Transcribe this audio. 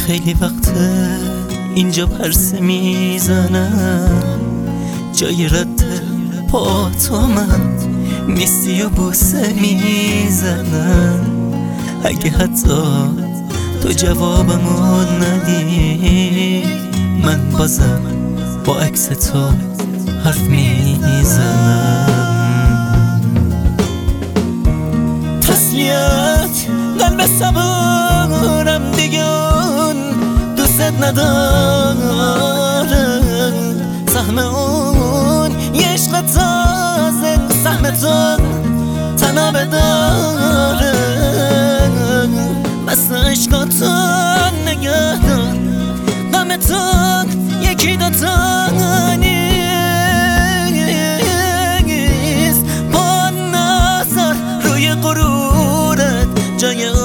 خیلی وقته اینجا پرسه میزنم، جای رد پا تو من نیستی و بوسه میزنم. اگه حتی تو جوابمو ندی، من بازم با عکس تو حرف میزنم. تسلیت قلب صبورم دیگه دوست ندارم. سهم اون یه عشق تازه، سهم تو تنها بداره. بس عشقاتو نگه دار، غم تو یکی دوتا نیست. با نظر روی غرورت جای